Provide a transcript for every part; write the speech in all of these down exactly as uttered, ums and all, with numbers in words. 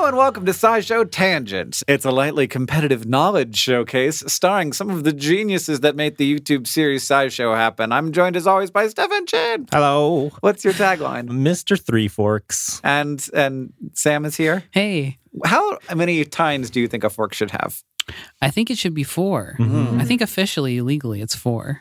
Hello and welcome to SciShow Tangents. It's a lightly competitive knowledge showcase starring some of the geniuses that made the YouTube series SciShow happen. I'm joined as always by Stefan Chin. Hello. What's your tagline? Mister Three Forks. And and Sam is here. Hey. How many tines do you think a fork should have? I think it should be four. Mm-hmm. I think officially, legally, it's four.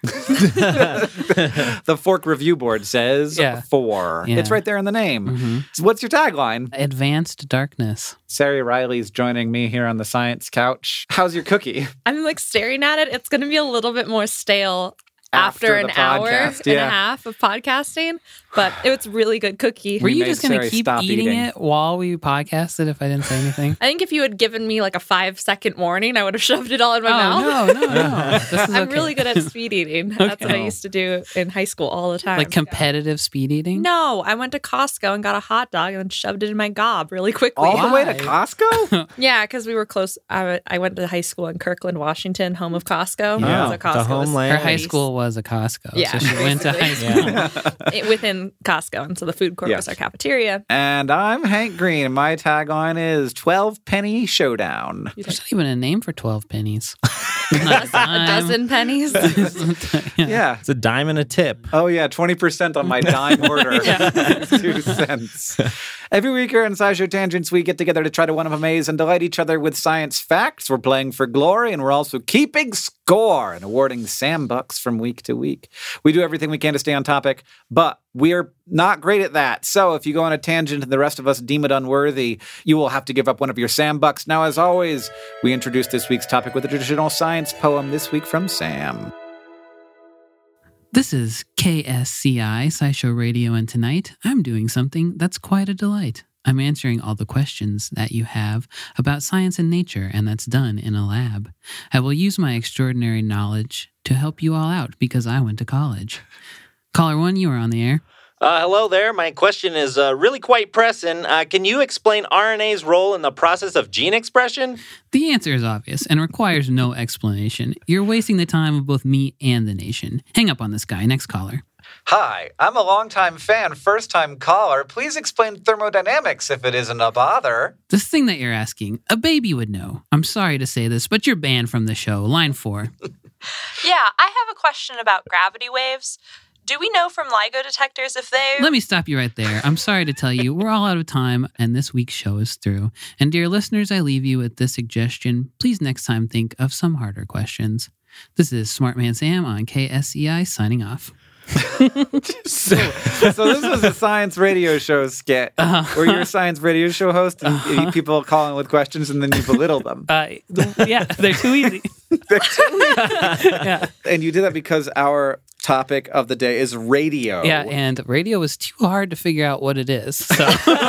The Fork Review Board says yeah. four. Yeah. It's right there in the name. Mm-hmm. So what's your tagline? Advanced darkness. Sari Riley's joining me here on the science couch. How's your cookie? I'm like staring at it. It's going to be a little bit more stale after, after an hour podcast, and yeah. a half of podcasting, but it was really good cookie. Were you just going to keep eating, eating it while we podcasted if I didn't say anything? I think if you had given me like a five second warning, I would have shoved it all in my oh, mouth. No, no, no. This is I'm okay. really good at speed eating. Okay. That's what I used to do in high school all the time. Like competitive speed eating? No, I went to Costco and got a hot dog and then shoved it in my gob really quickly. All Why? the way to Costco? Yeah, because we were close. I, I went to high school in Kirkland, Washington, home of Costco. Yeah, so Costco the homeland. Her high school was a Costco. Yeah, so she went to high school. Yeah. it, within Costco, and so the food court Yes. was our cafeteria. And I'm Hank Green, and my tagline is twelve penny showdown. There's not even a name for twelve pennies. a dozen pennies. yeah. Yeah. It's a dime and a tip. Oh, yeah, twenty percent on my dime order. Two cents. Every week here on SciShow Tangents, we get together to try to one-up amaze and delight each other with science facts. We're playing for glory, and we're also keeping score and awarding Sam Bucks from week to week. We do everything we can to stay on topic, but we're not great at that. So if you go on a tangent and the rest of us deem it unworthy, you will have to give up one of your Sam Bucks. Now, as always, we introduce this week's topic with a traditional science poem, this week from Sam. This is K S C I, SciShow Radio, and tonight I'm doing something that's quite a delight. I'm answering all the questions that you have about science and nature, and that's done in a lab. I will use my extraordinary knowledge to help you all out because I went to college. Caller one, you are on the air. Uh, hello there. My question is uh, really quite pressing. Uh, can you explain R N A's role in the process of gene expression? The answer is obvious and requires no explanation. You're wasting the time of both me and the nation. Hang up on this guy. Next caller. Hi, I'm a longtime fan, first-time caller. Please explain thermodynamics if it isn't a bother. This thing that you're asking, a baby would know. I'm sorry to say this, but you're banned from the show. Line four. Yeah, I have a question about gravity waves. Do we know from LIGO detectors if they... Let me stop you right there. I'm sorry to tell you, we're all out of time, and this week's show is through. And dear listeners, I leave you with this suggestion. Please next time think of some harder questions. This is Smart Man Sam on K S E I signing off. so, so this was a science radio show skit uh-huh. where you're a science radio show host and uh-huh. people calling with questions and then you belittle them. Uh, yeah, they're too easy. They're too easy. Yeah. And you did that because our topic of the day is radio. Yeah, and radio is too hard to figure out what it is. So.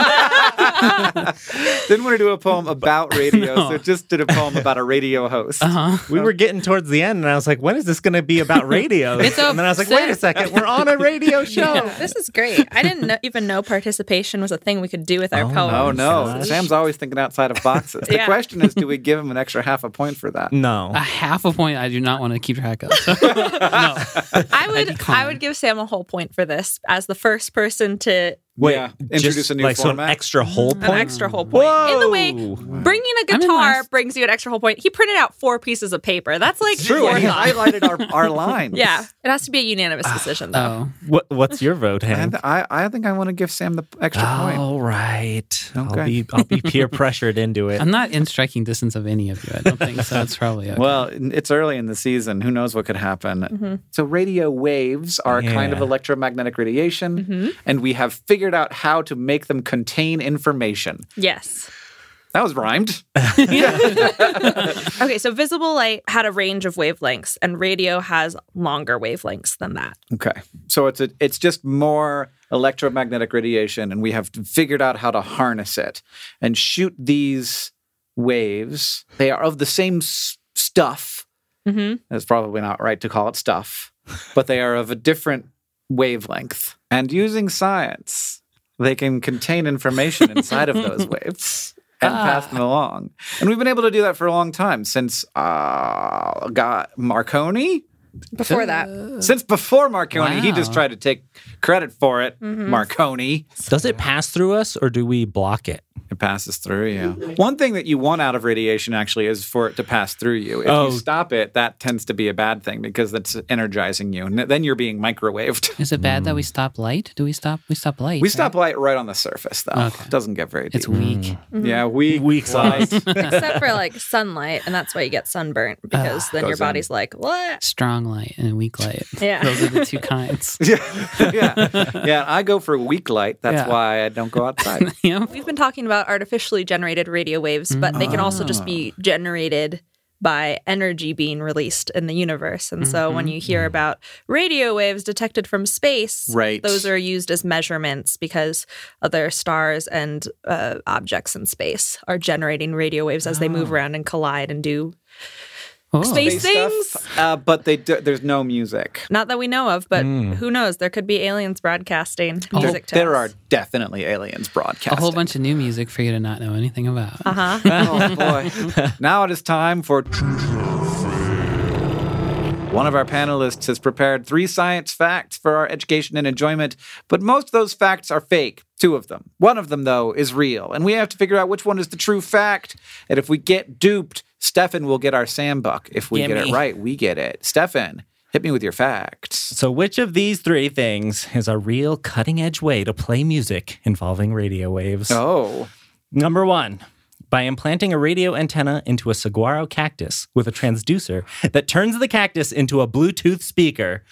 Didn't want to do a poem about radio, no. so just did a poem about a radio host. Uh-huh. We were getting towards the end, and I was like, when is this going to be about radio? It's and then I was like, wait a second, we're on a radio show. Yeah, this is great. I didn't know, even know participation was a thing we could do with our oh, poems. Oh, no. Gosh. Sam's always thinking outside of boxes. The yeah. question is, do we give him an extra half a point for that? No. A half a point I do not want to keep track of. So. No. I would, I would give Sam a whole point for this as the first person to... Wait, yeah. Introduce just a new like format. Some extra whole point? An extra whole point. Whoa. In the way, bringing a guitar last... brings you an extra whole point. He printed out four pieces of paper. That's like True. four He highlighted our, our lines. Yeah. It has to be a unanimous decision, though. Oh. What, what's your vote, Hank? And I, I think I want to give Sam the extra point. All right. Okay. I'll be I'll be peer pressured into it. I'm not in striking distance of any of you. I don't think so. It's probably okay. Well, it's early in the season. Who knows what could happen? Mm-hmm. So radio waves are yeah. a kind of electromagnetic radiation, mm-hmm. and we have figured out how to make them contain information. Yes. That was rhymed. Okay, so visible light had a range of wavelengths, and radio has longer wavelengths than that. Okay. So it's a, it's just more electromagnetic radiation, and we have figured out how to harness it and shoot these waves. They are of the same s- stuff. Mm-hmm. It's probably not right to call it stuff, but they are of a different wavelength. And using science, they can contain information inside of those waves and ah. pass them along. And we've been able to do that for a long time, since uh, God, Marconi? Before that. Since before Marconi, Wow. he just tried to take credit for it. Mm-hmm. Marconi. Does it pass through us or do we block it? It passes through you. One thing that you want out of radiation actually is for it to pass through you. If Oh. you stop it, that tends to be a bad thing because that's energizing you. And then you're being microwaved. Is it bad that we stop light? Do we stop? We stop light. We right? stop light right on the surface, though. Okay. It doesn't get very deep. It's weak. Yeah, weak, Weak light. Except for like sunlight, and that's why you get sunburnt because then your Goes in. body's like, what? Strong light and weak light. Yeah. Those are the two kinds. yeah, yeah, yeah. I go for weak light. That's Yeah. why I don't go outside. Yep. We've been talking about artificially generated radio waves, but they can also just be generated by energy being released in the universe. And so when you hear about radio waves detected from space, Right. those are used as measurements because other stars and uh, objects in space are generating radio waves as they move around and collide and do Oh. space Space things. stuff, uh, but they do, there's no music. Not that we know of, but who knows? There could be aliens broadcasting There, music to there us. are definitely aliens A broadcasting. whole bunch of new music for you to not know anything about. Uh-huh. Oh boy! Now it is time for. One of our panelists has prepared three science facts for our education and enjoyment, but most of those facts are fake. Two of them. One of them, though, is real, and we have to figure out which one is the true fact. And if we get duped, Stefan will get our Sambuck. If we get Gimme. it right, we get it. Stefan, hit me with your facts. So which of these three things is a real cutting-edge way to play music involving radio waves? Oh. Number one, by implanting a radio antenna into a saguaro cactus with a transducer that turns the cactus into a Bluetooth speaker.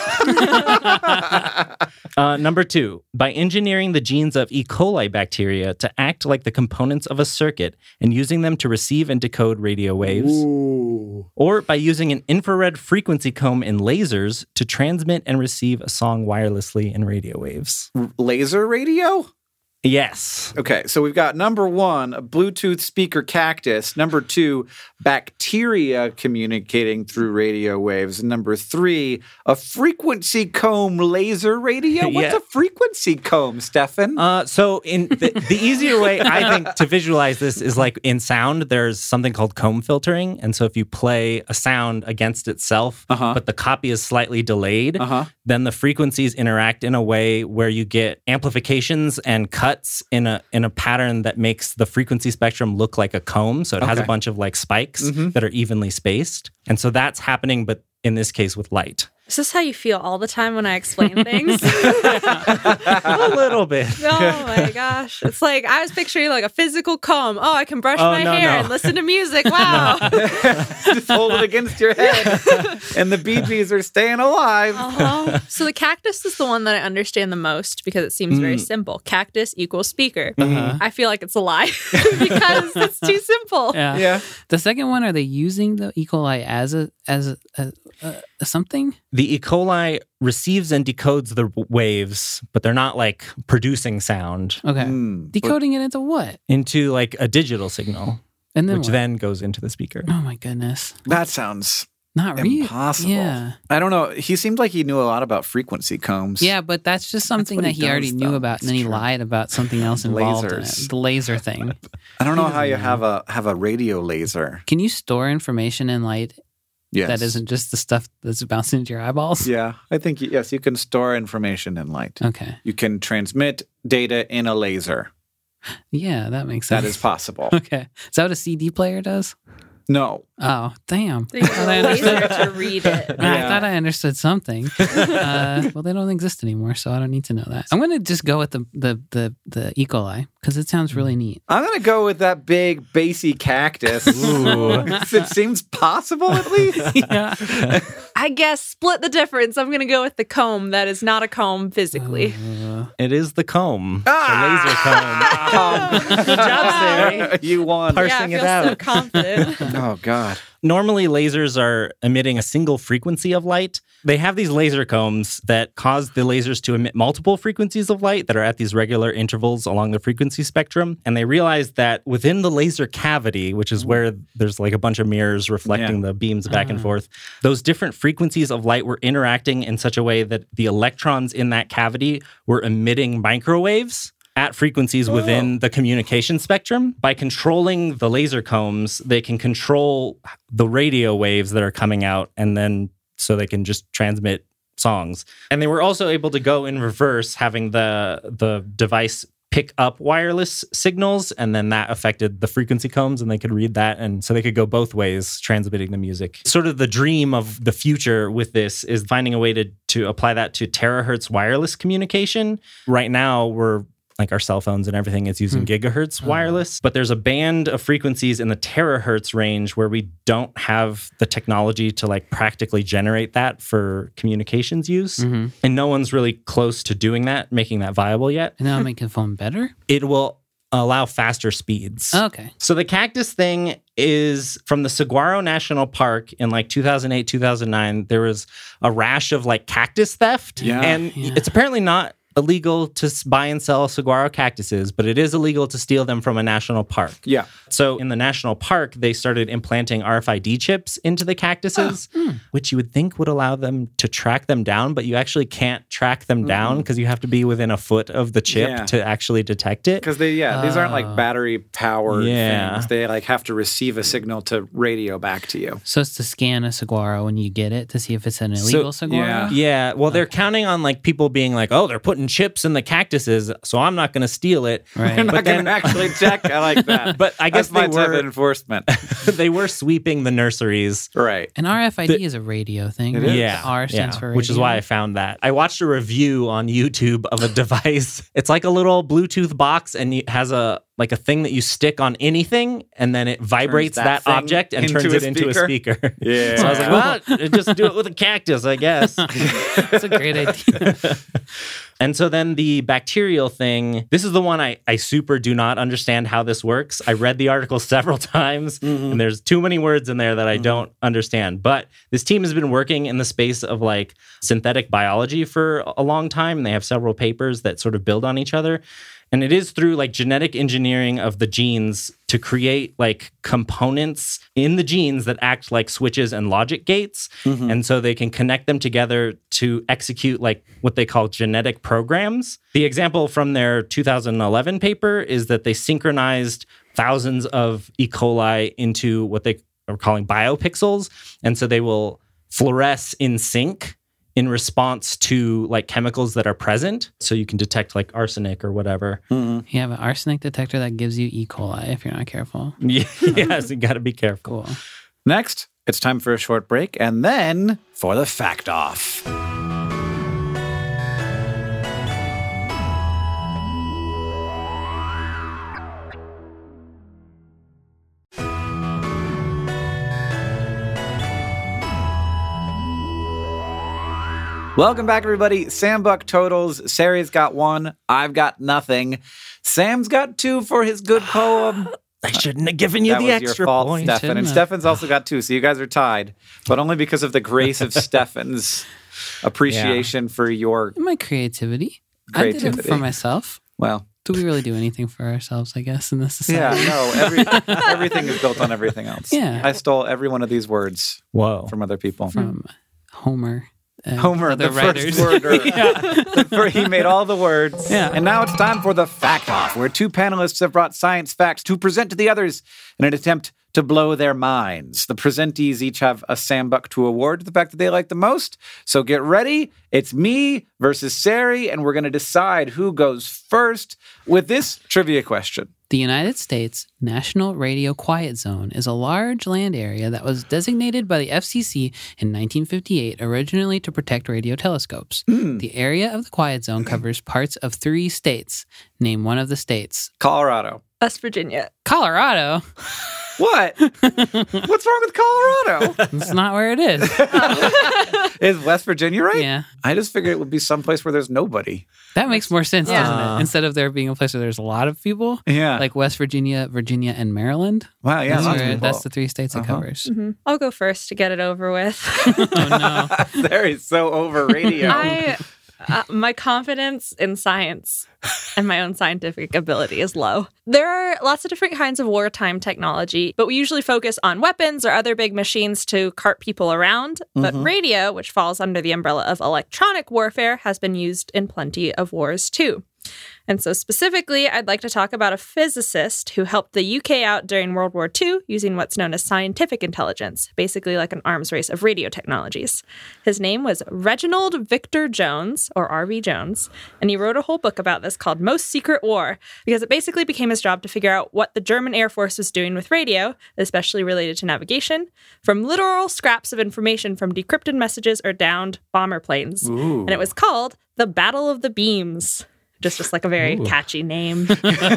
uh, number two, by engineering the genes of E. coli bacteria to act like the components of a circuit and using them to receive and decode radio waves. Ooh. Or by using an infrared frequency comb in lasers to transmit and receive a song wirelessly in radio waves. Laser radio? Yes. Okay, so we've got number one, a Bluetooth speaker cactus. Number two, bacteria communicating through radio waves. And number three, a frequency comb laser radio. What's Yeah. a frequency comb, Stefan? Uh, so in the, the easier way, I think, to visualize this is like in sound, there's something called comb filtering. And so if you play a sound against itself, Uh-huh. but the copy is slightly delayed, Uh-huh. then the frequencies interact in a way where you get amplifications and cuts in a in a pattern that makes the frequency spectrum look like a comb. So it has a Okay. bunch of like spikes Mhm. that are evenly spaced. And so that's happening, but in this case with light. Is this how you feel all the time when I explain things? A little bit. Oh my gosh. It's like I was picturing like a physical comb. Oh, I can brush Oh, my no, hair no. and listen to music. Wow. Just hold it against your head. And the Bee Gees are staying alive. Uh-huh. So the cactus is the one that I understand the most because it seems very simple. Cactus equals speaker. Uh-huh. I feel like it's a lie because it's too simple. Yeah. Yeah. The second one, are they using the E. coli as a as a, a, a, a something? The E. coli receives and decodes the w- waves, but they're not like producing sound Okay. Hmm. Decoding it into what? into like a digital signal, And then which what? then goes into the speaker. Oh my goodness. That sounds Not real. impossible. Yeah. I don't know. He seemed like he knew a lot about frequency combs. Yeah, but that's just something what that he he, already does, knew though. about, and It's then he true. lied about something else involved in it. Lasers. The laser thing. I don't know He how you doesn't have a have a radio laser. Can you store information in light Yes. that isn't just the stuff that's bouncing into your eyeballs? Yeah, I think y- yes, you can store information in light. Okay. You can transmit data in a laser. Yeah, that makes That sense. is possible. Okay. Is that what a C D player does? No. Oh, damn. So you I need a laser understood- to read it. I Yeah. thought I understood something. Uh, well, they don't exist anymore, so I don't need to know that. I'm going to just go with the the the, the E. coli because it sounds really neat. I'm going to go with that big bassy cactus. It seems possible at least. Yeah. I guess split the difference. I'm going to go with the comb that is not a comb physically. Uh, It is the comb, Ah! the laser comb. Good job, Sarah. You won. Par- yeah, I parsing it feel so out. confident. Oh, God. Normally, lasers are emitting a single frequency of light. They have these laser combs that cause the lasers to emit multiple frequencies of light that are at these regular intervals along the frequency spectrum. And they realized that within the laser cavity, which is where there's like a bunch of mirrors reflecting the beams back and forth, those different frequencies of light were interacting in such a way that the electrons in that cavity were emitting microwaves at frequencies within the communication spectrum. By controlling the laser combs, they can control the radio waves that are coming out, and then so they can just transmit songs. And they were also able to go in reverse, having the the device pick up wireless signals, and then that affected the frequency combs, and they could read that, and so they could go both ways transmitting the music. Sort of the dream of the future with this is finding a way to to apply that to terahertz wireless communication. Right now, we're like our cell phones and everything is using hmm. gigahertz wireless, but there's a band of frequencies in the terahertz range where we don't have the technology to like practically generate that for communications use. Mm-hmm. And no one's really close to doing that, making that viable yet. And that'll make the phone better? It will allow faster speeds. Oh, okay. So the cactus thing is from the Saguaro National Park in like two thousand eight, two thousand nine. There was a rash of like cactus theft. Yeah. And Yeah. it's apparently not illegal to s- buy and sell saguaro cactuses, but it is illegal to steal them from a national park. Yeah. So in the national park, they started implanting R F I D chips into the cactuses, Oh, mm. which you would think would allow them to track them down, but you actually can't track them mm. down because you have to be within a foot of the chip Yeah. to actually detect it. Because they, yeah, these aren't like Oh. battery powered Yeah. things. They like have to receive a signal to radio back to you. So it's to scan a saguaro when you get it to see if it's an illegal So- saguaro? yeah. Yeah, well, they're counting on like people being like, "Oh, they're putting chips in the cactuses, so I'm not going to steal it." Right. They're not But going then- to actually check. I like that. But I guess That's my they type were of enforcement. they were sweeping the nurseries. Right. An R F I D The- is a radio thing. It right? is. Yeah, The R stands yeah, for radio. which is why I found that. I watched a review on YouTube of a device. It's like a little Bluetooth box, and it has a like a thing that you stick on anything, and then it vibrates that that, thing object and into turns a it into a speaker? speaker. Yeah. So I was like, well, just do it with a cactus, I guess. That's a great idea. And so then the bacterial thing, this is the one I, I super do not understand how this works. I read the article several times, mm-hmm. and there's too many words in there that I mm-hmm. don't understand. But this team has been working in the space of like synthetic biology for a long time, and they have several papers that sort of build on each other. And it is through like genetic engineering of the genes to create like components in the genes that act like switches and logic gates. Mm-hmm. And so they can connect them together to execute like what they call genetic programs. The example from their two thousand eleven paper is that they synchronized thousands of E. coli into what they are calling biopixels. And so they will fluoresce in sync in response to like chemicals that are present. So you can detect like arsenic or whatever. Mm-hmm. You have an arsenic detector that gives you E. coli if you're not careful. Yeah, yes, you got to be careful. Cool. Next, it's time for a short break, and then for the fact off. Welcome back, everybody. Sam Buck totals. Sari's got one. I've got nothing. Sam's got two for his good poem. I shouldn't have given you that the was extra your fault, point. Stefan. And Shouldn't have. Stefan's also got two, so you guys are tied. But only because of the grace of Stefan's appreciation for your My creativity. I did it creativity. for myself. Well, Do we really do anything for ourselves, I guess, in this yeah, society? no, every, everything is built on everything else. Yeah. I stole every one of these words Whoa. from other people. From Homer. and Homer, other the writers. first worder. The fir- he made all the words. Yeah. And now it's time for the Fact Off, where two panelists have brought science facts to present to the others in an attempt to blow their minds. The presentees each have a Sam Buck to award the fact that they like the most. So get ready. It's me versus Sari, and we're going to decide who goes first with this trivia question. The United States National Radio Quiet Zone is a large land area that was designated by the F C C in nineteen fifty-eight, originally to protect radio telescopes. Mm. The area of the Quiet Zone covers parts of three states. Name one of the states. Colorado. West Virginia. Colorado. What? What's wrong with Colorado? That's not where it is. Is West Virginia right? Yeah. I just figured it would be someplace where there's nobody. That makes more sense, Yeah. doesn't Uh. it? Instead of there being a place where there's a lot of people, Yeah. like West Virginia, Virginia, and Maryland. wow, yeah. that's, lots of where, people. that's the three states it Uh-huh. covers. Mm-hmm. I'll go first to get it over with. Oh, no. There is so over radio. I, uh, my confidence in science and my own scientific ability is low. There are lots of different kinds of wartime technology, but we usually focus on weapons or other big machines to cart people around. But Mhm. radio, which falls under the umbrella of electronic warfare, has been used in plenty of wars too. And so specifically, I'd like to talk about a physicist who helped the U K out during World War Two using what's known as scientific intelligence, basically like an arms race of radio technologies. His name was Reginald Victor Jones, or R V Jones, and he wrote a whole book about this called Most Secret War, because it basically became his job to figure out what the German Air Force was doing with radio, especially related to navigation, from literal scraps of information from decrypted messages or downed bomber planes. Ooh. And it was called the Battle of the Beams. Just, just like a very Ooh. catchy name.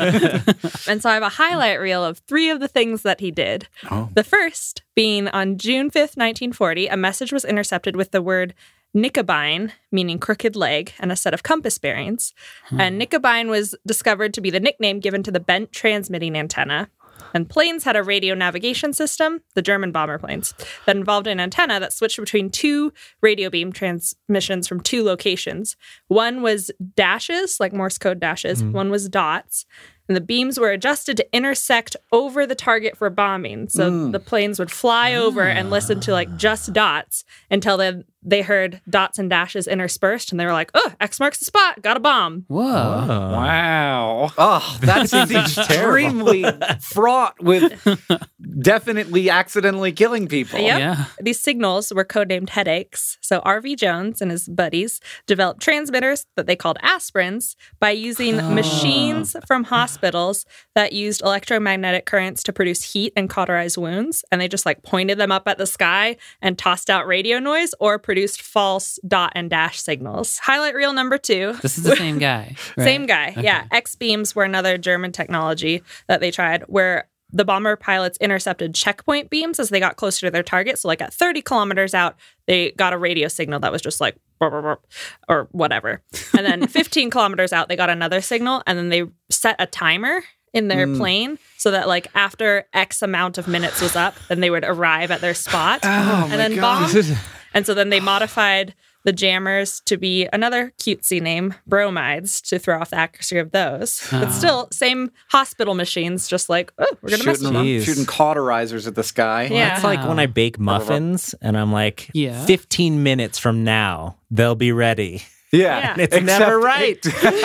And so I have a highlight reel of three of the things that he did. Oh. The first being on June fifth, nineteen forty, a message was intercepted with the word Knickebein, meaning crooked leg, and a set of compass bearings. Hmm. And Knickebein was discovered to be the nickname given to the bent transmitting antenna. And planes had a radio navigation system, the German bomber planes, that involved an antenna that switched between two radio beam transmissions from two locations. One was dashes, like Morse code dashes. Mm. One was dots. And the beams were adjusted to intersect over the target for bombing. So mm. the planes would fly over ah. and listen to like just dots until then they heard dots and dashes interspersed. And they were like, oh, X marks the spot. Got a bomb. Whoa. Whoa. Wow. Oh, that seems extremely fraught with definitely accidentally killing people. Yep. Yeah. These signals were codenamed headaches. So R V Jones and his buddies developed transmitters that they called aspirins by using oh. machines from hospitals that used electromagnetic currents to produce heat and cauterize wounds. And they just like pointed them up at the sky and tossed out radio noise or produced false dot and dash signals. Highlight reel number two. This is the same guy. Right? Same guy. Okay. Yeah. X-beams were another German technology that they tried where the bomber pilots intercepted checkpoint beams as they got closer to their target. So like at thirty kilometers out, they got a radio signal that was just like, burp, burp, burp, or whatever. And then fifteen kilometers out, they got another signal. And then they set a timer in their mm. plane so that like after X amount of minutes was up, then they would arrive at their spot oh and then God. bomb. And so then they modified the jammers to be another cutesy name, bromides, to throw off the accuracy of those. Oh. But still, same hospital machines, just like, oh, we're going to mess with them. Shooting cauterizers at the sky. Yeah. It's like when I bake muffins and I'm like, yeah. fifteen minutes from now, they'll be ready. Yeah. Yeah. It's Except never right.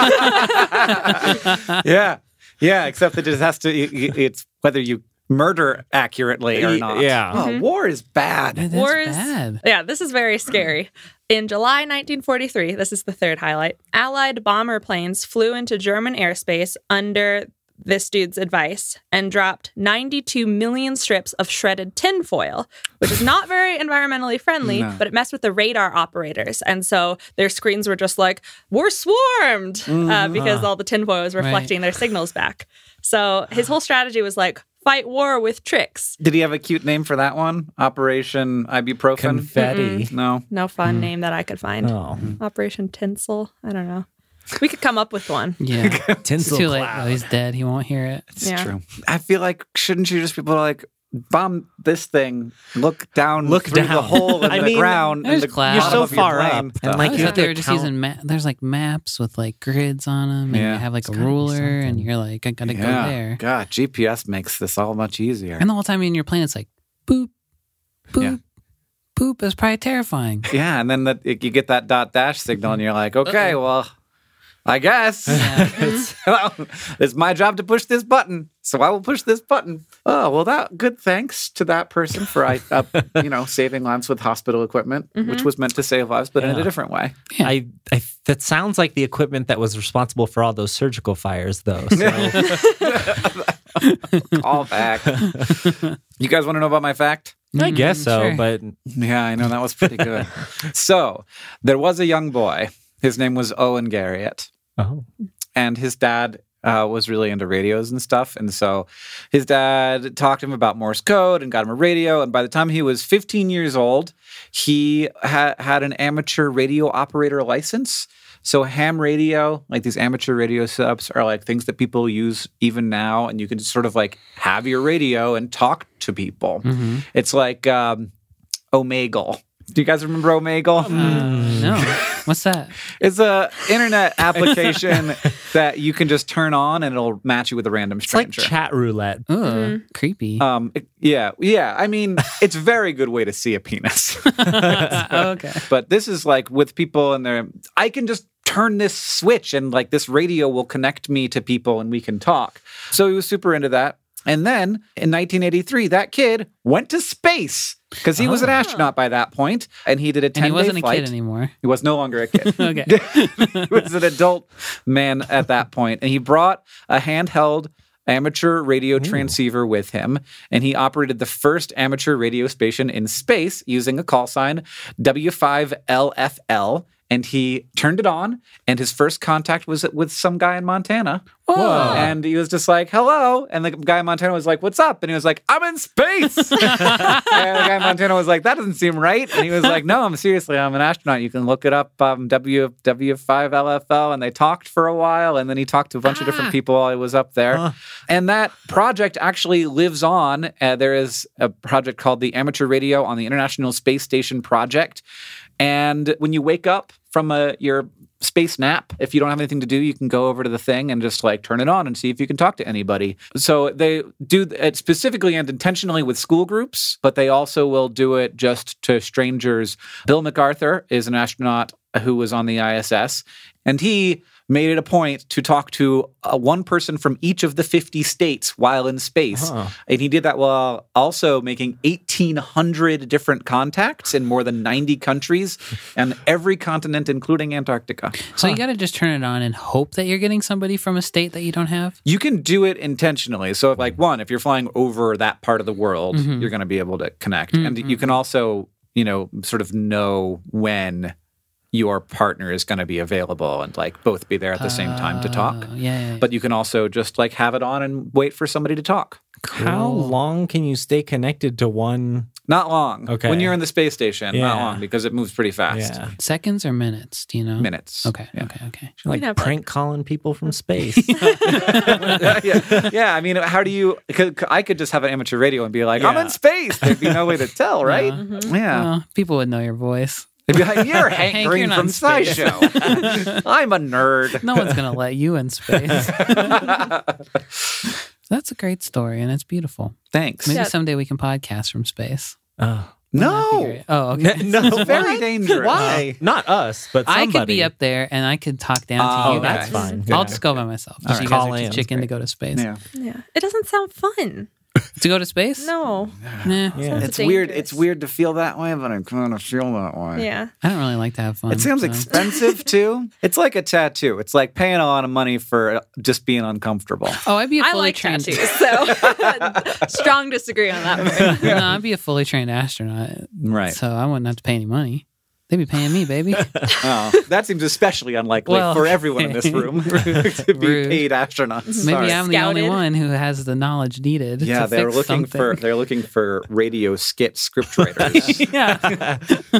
yeah. Yeah, except it just has to, it, it's whether you murder accurately or not. Yeah. Oh, Mm-hmm. war is bad. That's War is, bad. yeah, this is very scary. In July nineteen forty-three, this is the third highlight, Allied bomber planes flew into German airspace under this dude's advice and dropped ninety-two million strips of shredded tinfoil, which is not very environmentally friendly, no. but it messed with the radar operators. And so their screens were just like, we're swarmed, mm, uh, because uh, all the tinfoil was reflecting right. their signals back. So his whole strategy was like, fight war with tricks. Did he have a cute name for that one? Operation Ibuprofen? Confetti. Mm-mm. No. No fun mm. name that I could find. Oh. Operation Tinsel? I don't know. We could come up with one. Yeah. Tinsel it's too late. cloud. Oh, he's dead. He won't hear it. It's yeah. true. I feel like, shouldn't you just be able to like, bomb this thing, look down, look through down. the hole in I the mean, ground. there's in the clouds. You're so of your far plane. up. And like I you thought have they to were just count. using ma- there's like maps with like grids on them, and Yeah. you have like It's a gotta be ruler, and something. you're like, I gotta Yeah. go there. God, G P S makes this all much easier. And the whole time in your plane, it's like boop, boop, Yeah. boop. It's probably terrifying. Yeah, and then the, you get that dot dash signal, and you're like, okay, well, I guess it's, well, it's my job to push this button, so I will push this button. Oh, well, that good. Thanks to that person for I, uh, you know, saving lives with hospital equipment, Mm-hmm. which was meant to save lives, but in Yeah. a different way. Yeah. I, I, that sounds like the equipment that was responsible for all those surgical fires, though. So. All back. You guys want to know about my fact? I guess so, sure. but Yeah, I know that was pretty good. So there was a young boy. His name was Owen Garriott. oh, And his dad uh, was really into radios and stuff. And so his dad talked to him about Morse code and got him a radio. And by the time he was fifteen years old, he ha- had an amateur radio operator license. So ham radio, like these amateur radio setups, are like things that people use even now. And you can just sort of like have your radio and talk to people. Mm-hmm. It's like um, Omegle. Do you guys remember Omegle? Uh, no, what's that? It's a internet application that you can just turn on and it'll match you with a random it's like stranger. chat roulette. Oh, Mm-hmm. creepy. um, it- yeah, yeah. I mean, it's a very good way to see a penis. Oh, okay. But this is like with people and their. I can just turn this switch and like this radio will connect me to people and we can talk. So he was super into that. And then in nineteen eighty-three, that kid went to space because he oh. was an astronaut by that point, and he did a ten-day flight. And he wasn't a kid anymore. He was no longer a kid. Okay. He was an adult man at that point, and he brought a handheld amateur radio Ooh. transceiver with him, and he operated the first amateur radio station in space using a call sign W five L F L. And he turned it on, and his first contact was with some guy in Montana. Whoa. And he was just like, hello. And the guy in Montana was like, what's up? And he was like, I'm in space. And the guy in Montana was like, that doesn't seem right. And he was like, no, I'm seriously, I'm an astronaut. You can look it up, um, W W five L F L. And they talked for a while, and then he talked to a bunch ah. of different people while he was up there. Huh. And that project actually lives on. Uh, there is a project called the Amateur Radio on the International Space Station Project. And when you wake up from a, your space nap, if you don't have anything to do, you can go over to the thing and just like turn it on and see if you can talk to anybody. So they do it specifically and intentionally with school groups, but they also will do it just to strangers. Bill MacArthur is an astronaut who was on the I S S, and he made it a point to talk to uh, one person from each of the fifty states while in space. Uh-huh. And he did that while also making eighteen hundred different contacts in more than ninety countries and every continent, including Antarctica. So huh. you got to just turn it on and hope that you're getting somebody from a state that you don't have? You can do it intentionally. So, like, one, if you're flying over that part of the world, mm-hmm. you're going to be able to connect. Mm-hmm. And you can also, you know, sort of know when your partner is going to be available and like both be there at the same time to talk. Uh, yeah, yeah, yeah. But you can also just like have it on and wait for somebody to talk. Cool. How long can you stay connected to one? Not long. Okay. When you're in the space station, yeah. not long because it moves pretty fast. Yeah. Seconds or minutes? Do you know? Minutes. Okay, yeah. okay, okay. You're like prank like... calling people from space. yeah. yeah, I mean, how do you... I could just have an amateur radio and be like, yeah. I'm in space. There'd be no way to tell, right? Yeah. Mm-hmm. yeah. Well, people would know your voice. They'd be like, you're Hank, Hank Green from SciShow. I'm a nerd. No one's going to let you in space. That's a great story, and it's beautiful. Thanks. Maybe yeah. someday we can podcast from space. Oh. No. Oh, okay. No, it's very dangerous. Why? Uh, not us, but somebody. I could be up there, and I could talk down oh, to you okay. guys. That's fine. I'll yeah. just go by myself. Just All so right. you guys Call are too in. chicken to go to space. Yeah. Yeah. It doesn't sound fun. To go to space? No. Nah. Yeah. It's weird. It's weird to feel that way, but I kind of feel that way. Yeah. I don't really like to have fun. It sounds so. expensive, too. It's like a tattoo. It's like paying a lot of money for just being uncomfortable. Oh, I'd be a fully I like trained... tattoos, so strong disagree on that one. No, I'd be a fully trained astronaut. Right. So I wouldn't have to pay any money. They'd be paying me, baby. Oh, that seems especially unlikely well, for everyone in this room to be rude. paid astronauts. Maybe Sorry. I'm the only one who has the knowledge needed. Yeah, to they're fix looking something. for they're looking for radio skit script writers. Yeah.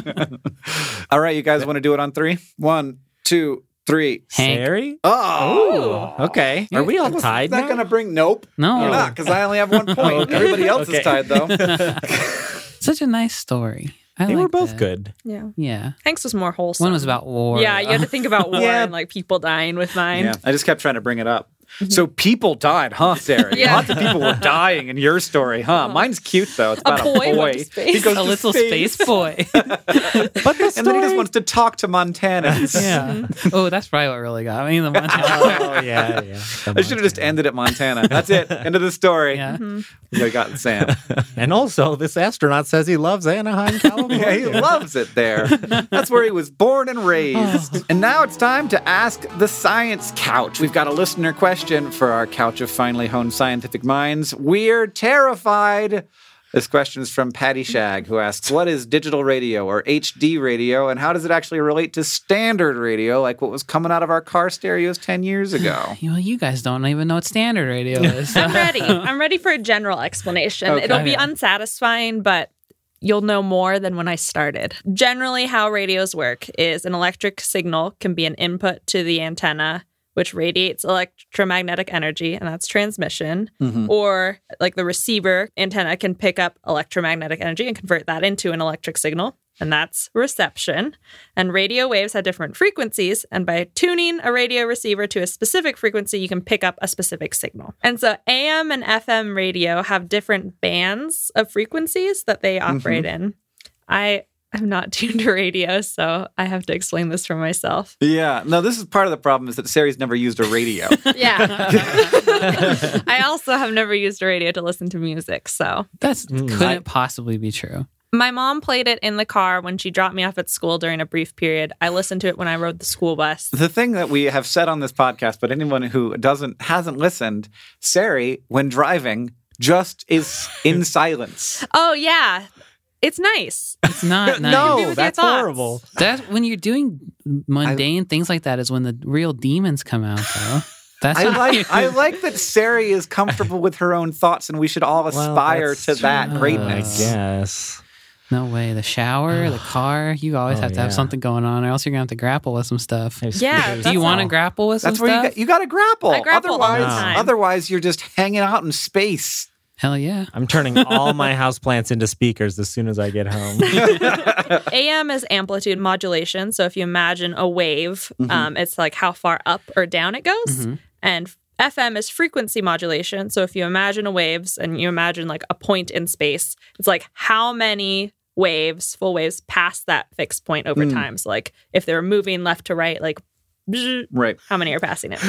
All right, you guys want to do it on three? One, two, three. Hank. Harry? Oh, Ooh, okay. Are we all Is tied that now? going to bring? Nope. No. You're not, because I only have one point. Okay. Everybody else Okay. is tied, though. Such a nice story. I They like were both that. good. Yeah. Yeah. Hank's was more wholesome. One was about war. Yeah, you had to think about war Yeah. and like people dying with mine. Yeah, I just kept trying to bring it up. So people died, huh, Sarah? Yeah. Lots of people were dying in your story, huh? Mine's cute, though. It's about a, boy boy. went to space. He goes A to little space, boy. But the And then he just story- wants to talk to Montanans. Yeah. Oh, that's probably what really got me. The Montana. Oh, yeah, yeah. I should have just ended at Montana. That's it. End of the story. Yeah. We could have gotten Sam. And also, this astronaut says he loves Anaheim, California. Yeah, he loves it there. That's where he was born and raised. And now it's time to ask the Science Couch. We've got a listener question for our couch of finely honed scientific minds. We're terrified. This question is from Patty Shag, who asks, what is digital radio or H D radio, and how does it actually relate to standard radio, like what was coming out of our car stereos ten years ago? Well, you guys don't even know what standard radio is. I'm ready. I'm ready for a general explanation. Okay. It'll be Okay. unsatisfying, but you'll know more than when I started. Generally, how radios work is an electric signal can be an input to the antenna, which radiates electromagnetic energy, and that's transmission. Mm-hmm. Or like the receiver antenna can pick up electromagnetic energy and convert that into an electric signal, and that's reception. And radio waves have different frequencies, and by tuning a radio receiver to a specific frequency, you can pick up a specific signal. And so A M and F M radio have different bands of frequencies that they operate Mm-hmm. in. I I'm not tuned to radio, so I have to explain this for myself. Yeah. No, this is part of the problem is that Sari's never used a radio. Yeah. I also have never used a radio to listen to music, so. That's Mm, couldn't I- possibly be true. My mom played it in the car when she dropped me off at school during a brief period. I listened to it when I rode the school bus. The thing that we have said on this podcast, but anyone who doesn't hasn't listened, Sari, when driving, just is in silence. Oh, yeah. It's nice. It's not nice. No. No, your that's thoughts. horrible. That when you're doing mundane things like that is when the real demons come out, though. That's I not- like I like that Sari is comfortable with her own thoughts, and we should all aspire that's to that true. greatness. I guess. No way. The shower, the car, you always Oh, have to have yeah. something going on, or else you're going to have to grapple with some stuff. There's- Yeah, there's- Do you That's want to all. grapple with some That's where you stuff? got, you got to grapple. I grapple all the otherwise, time. otherwise you're just hanging out in space. Hell yeah. I'm turning all my houseplants into speakers as soon as I get home. A M is amplitude modulation. So if you imagine a wave, um, it's like how far up or down it goes. Mhm. And F M is frequency modulation. So if you imagine a waves and you imagine like a point in space, it's like how many waves, full waves, pass that fixed point over Mm. time. So like if they're moving left to right, like bzz, Right. how many are passing it?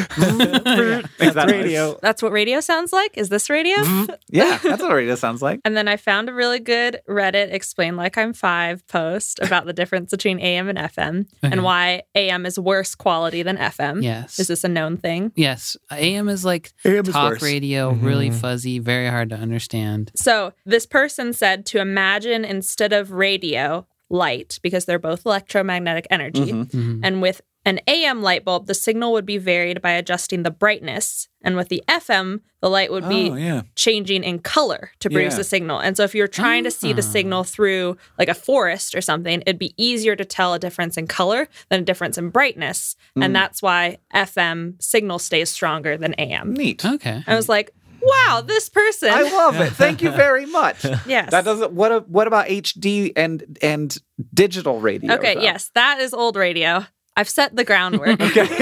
Makes that radio. That's what radio sounds like. Is this radio? noise. Yeah, that's what radio sounds like. And then I found a really good Reddit Explain Like I'm Five post about the difference between A M and F M Okay. and why A M is worse quality than F M. Yes. Is this a known thing? Yes. A M is like A M is talk worse. radio, really Mhm. fuzzy, very hard to understand. So this person said to imagine instead of radio, light, because they're both electromagnetic energy. Mhm. Mhm. And with an A M light bulb, the signal would be varied by adjusting the brightness. And with the F M, the light would be Oh, yeah. changing in color to produce Yeah. the signal. And so if you're trying to see the Ah. signal through like a forest or something, it'd be easier to tell a difference in color than a difference in brightness. Mm. And that's why F M signal stays stronger than A M. Neat. Okay. I was like, wow, this person. I love it. Thank you very much. yes. That doesn't. What? a- What about H D and and digital radio? Okay, though? yes, that is old radio. I've set the groundwork.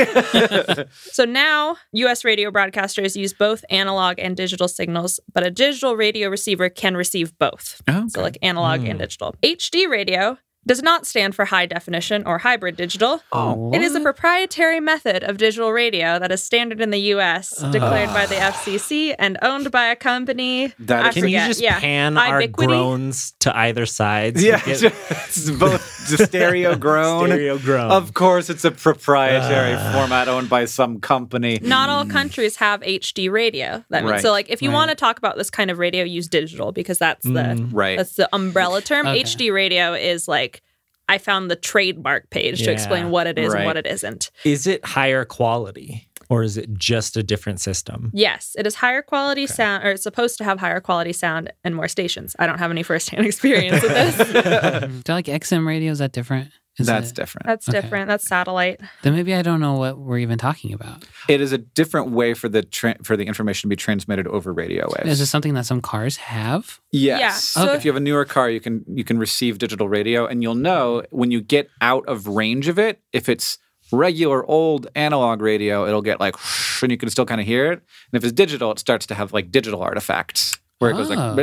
Okay. So now U S radio broadcasters use both analog and digital signals, but a digital radio receiver can receive both. So like analog and digital. H D radio does not stand for high definition or hybrid digital. Oh, It is a proprietary method of digital radio that is standard in the U S, declared by the F C C and owned by a company. That I is- Can forget. you just yeah. pan our Ubiquity? groans to either side? so yeah. we get It's both the stereo groan. stereo groan. Of course, it's a proprietary Ah. format owned by some company. Not all countries have H D radio. That means Right. so. Like, if you Right. want to talk about this kind of radio, use digital because that's the Mm. Right. that's the umbrella term. Okay. H D radio is like I found the trademark page to Yeah. explain what it is Right. and what it isn't. Is it higher quality or is it just a different system? Yes, it is higher quality sound, or it's supposed to have higher quality sound and more stations. I don't have any firsthand experience with this. Do like X M radio? Is that different? Is That's it- different. That's Okay. different. That's satellite. Then maybe I don't know what we're even talking about. It is a different way for the tra- for the information to be transmitted over radio waves. Is this something that some cars have? Yes. Yeah, so Okay. If you have a newer car, you can you can receive digital radio, and you'll know when you get out of range of it. If it's regular old analog radio, it'll get like, whoosh, and you can still kind of hear it. And if it's digital, it starts to have like digital artifacts where it goes Oh.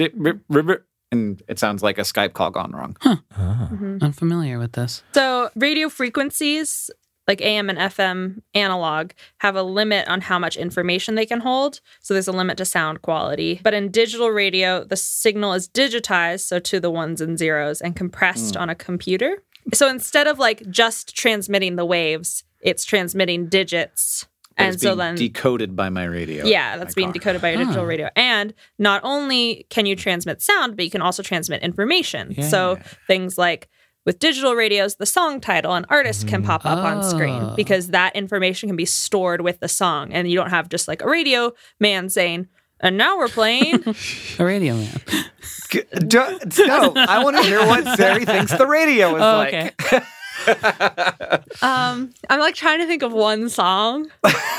like, and it sounds like a Skype call gone wrong. Ah. Mhm. Unfamiliar with this. So radio frequencies, like A M and F M analog, have a limit on how much information they can hold. So there's a limit to sound quality. But in digital radio, the signal is digitized, so to the ones and zeros, and compressed on a computer. So instead of like just transmitting the waves, it's transmitting digits. But And it's so being then decoded by my radio. yeah, that's my being car. decoded by your digital Huh. radio. And not only can you transmit sound, but you can also transmit information. So Yeah. things like with digital radios, the song title and artist can pop up on screen Oh. because that information can be stored with the song. And you don't have just like a radio man saying, and now we're playing. A radio man. G- do- No, I want to hear what Sari thinks the radio is Oh, like. okay. um, I'm like trying to think of one song.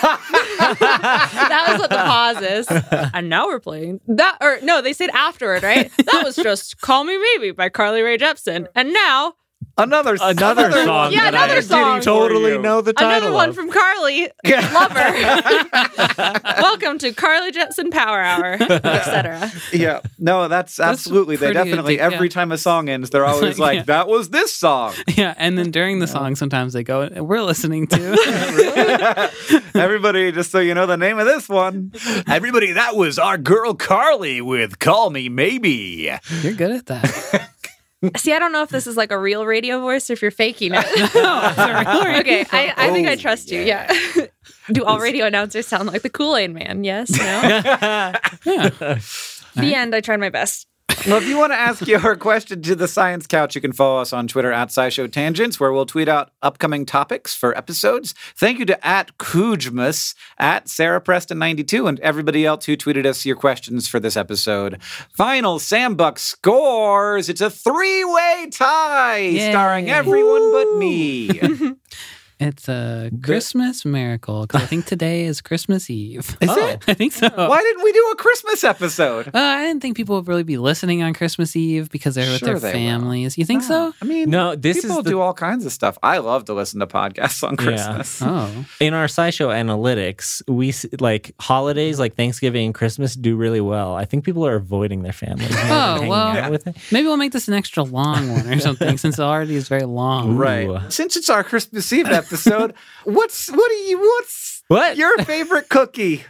That was what the pause is. And now we're playing that, or no, they said afterward, right? That was just Call Me Maybe by Carly Rae Jepsen. And now Another Another another song one Yeah, that another I song. totally you. know the title Another one of. from Carly. Lover. Welcome to Carly Jetson Power Hour, et cetera. Yeah, no, that's, absolutely. They pretty definitely good, every yeah. time a song ends, they're always like, like, yeah. "That was this song." Yeah, and then during the song, sometimes they go, "We're listening to." Everybody, just so you know the name of this one. Everybody, that was our girl Carly with "Call Me Maybe." You're good at that. See, I don't know if this is like a real radio voice or if you're faking it. Okay, I, I think I trust you. Yeah. Do all radio announcers sound like the Kool-Aid Man? Yes, no? The end. I tried my best. Well, if you want to ask your question to the Science Couch, you can follow us on Twitter at SciShow Tangents, where we'll tweet out upcoming topics for episodes. Thank you to at Kujmus, at Sarah Preston ninety-two, and everybody else who tweeted us your questions for this episode. Final Sam Buck scores. It's a three-way tie, Yay. starring everyone but me. It's a Christmas miracle because I think today is Christmas Eve. Is Oh, it? I think so. Why didn't we do a Christmas episode? Uh, I didn't think people would really be listening on Christmas Eve because they're with Sure their they will. families. You think so? I mean, No, this people is the- do all kinds of stuff. I love to listen to podcasts on Christmas. Oh, In our SciShow analytics, we s- like holidays like Thanksgiving and Christmas do really well. I think people are avoiding their families. more than Oh, hanging well. out with it. maybe we'll make this an extra long one or something since it already is very long. Right. Ooh. Since it's our Christmas Eve episode, what's what do you what's What? your favorite cookie?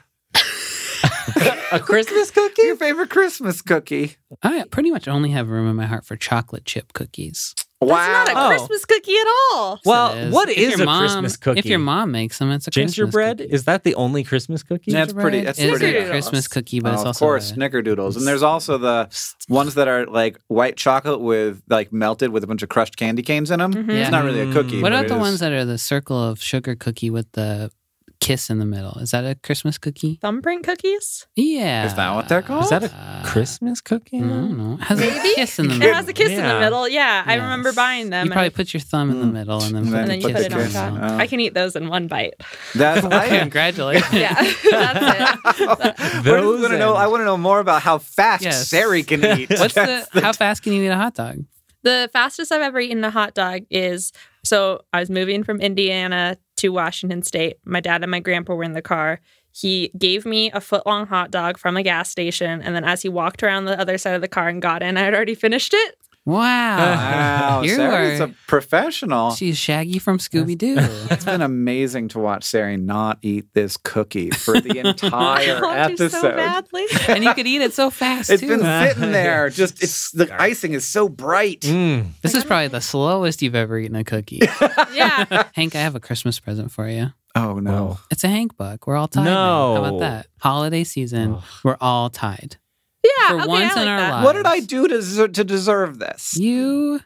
A Christmas cookie? Your favorite Christmas cookie? I pretty much only have room in my heart for chocolate chip cookies. Wow. That's not a Oh. Christmas cookie at all. Well, It what If is your a mom- Christmas cookie? If your mom makes them, it's a Gingerbread? Christmas cookie. Is that the only Christmas cookie? Yeah, it's pretty- Gingerbread it's is pretty- a Christmas cookie, but Oh, it's of also course, a- snickerdoodles. And there's also the ones that are like white chocolate with like melted with a bunch of crushed candy canes in them. Mhm. It's Yeah. not really a cookie. What but about it the is- ones that are the circle of sugar cookie with the kiss in the middle? Is that a Christmas cookie? Thumbprint cookies? Yeah. Is that what they're called? Is that a Uh, Christmas cookie? I don't know. Has a kiss in the It middle. has a kiss in the Yeah. middle. Yeah, I Yes. remember buying them. You probably and, put your thumb in the Mm. middle and then, And put then and the then you put put the it on kiss top. in. Oh. I can eat those in one bite. That's I Congratulations. Yeah, that's it. I Those want to know. and- I want to know more about how fast Yes. Sari can eat. What's That's the? How fast can you eat a hot dog? The fastest I've ever eaten a hot dog is so I was moving from Indiana to Washington State. My dad and my grandpa were in the car. He gave me a foot long hot dog from a gas station. And then as he walked around the other side of the car and got in, I had already finished it. Wow. Wow, You Sari's are- a professional. She's Shaggy from Scooby Doo. It's been amazing to watch Sari not eat this cookie for the entire I want to episode. so badly. And you could eat it so fast, It's too. been sitting there. Just it's the icing is so bright. Mm. This is probably the slowest you've ever eaten a cookie. Yeah. Hank, I have a Christmas present for you. Oh no. It's a Hank Buck. We're all tied now. How No. about that? Holiday season, we're all tied. Yeah. For okay, once I in like our that. lives. What did I do to deserve, to deserve this? You,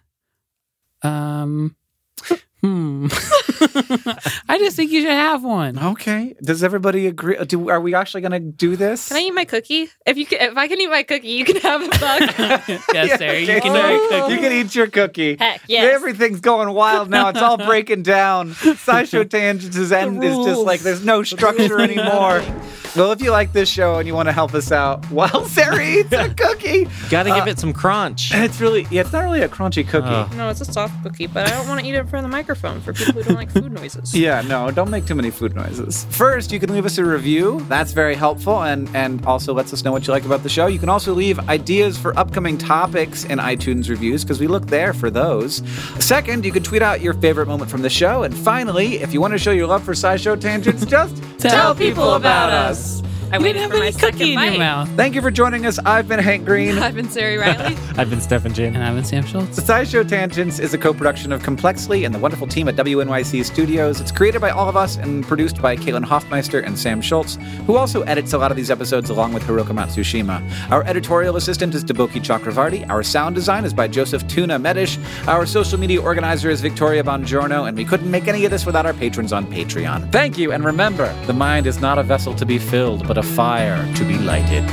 um, hmm. I just think you should have one. Okay. Does everybody agree? Do are we actually going to do this? Can I eat my cookie? If you can, if I can eat my cookie, you can have a bug. Yes, Sarah, you okay, can Sari, have a cookie. You can eat your cookie. Heck, yes. Everything's going wild now. It's all breaking down. SciShow Tangents' end is just like there's no structure anymore. Well, if you like this show and you want to help us out, while Sari eats a cookie, Gotta Uh, give it some crunch. it's really yeah, it's not really a crunchy cookie. Oh. No, it's a soft cookie, but I don't want to eat it in front of the microphone for people who don't like food noises. Yeah, no, don't make too many food noises. First, you can leave us a review. That's very helpful and, and also lets us know what you like about the show. You can also leave ideas for upcoming topics in iTunes reviews because we look there for those. Second, you can tweet out your favorite moment from the show. And finally, if you want to show your love for SciShow Tangents, just Tell people about us. I You waited didn't have for my any second cookie in your bite. mouth. Thank you for joining us. I've been Hank Green. I've been Sari Riley. I've been Stefan Jane. And I've been Sam Schultz. The SciShow Tangents is a co-production of Complexly and the wonderful team at W N Y C Studios. It's created by all of us and produced by Caitlin Hoffmeister and Sam Schultz, who also edits a lot of these episodes along with Hiroka Matsushima. Our editorial assistant is Deboki Chakravarti. Our sound design is by Joseph Tuna Medish. Our social media organizer is Victoria Bongiorno, and we couldn't make any of this without our patrons on Patreon. Thank you, and remember, the mind is not a vessel to be filled, but a fire to be lighted.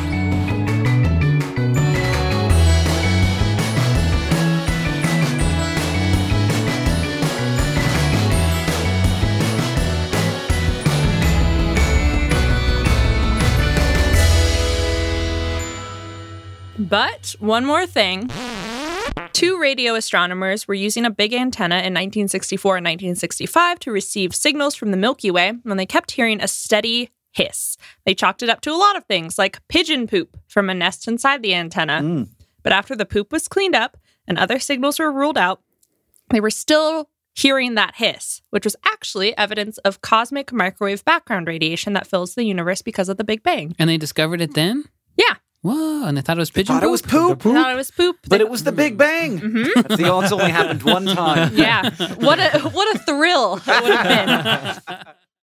But one more thing. Two radio astronomers were using a big antenna in nineteen sixty-four and nineteen sixty-five to receive signals from the Milky Way, and they kept hearing a steady hiss. They chalked it up to a lot of things, like pigeon poop from a nest inside the antenna. Mm. But after the poop was cleaned up and other signals were ruled out, they were still hearing that hiss, which was actually evidence of cosmic microwave background radiation that fills the universe because of the Big Bang. And they discovered it then? Yeah. Whoa, and they thought it was pigeon Thought it poop? was poop. They thought it was poop. But They- it was the Big Bang. That's the, it's only happened one time. Yeah. What a what a thrill it would have been.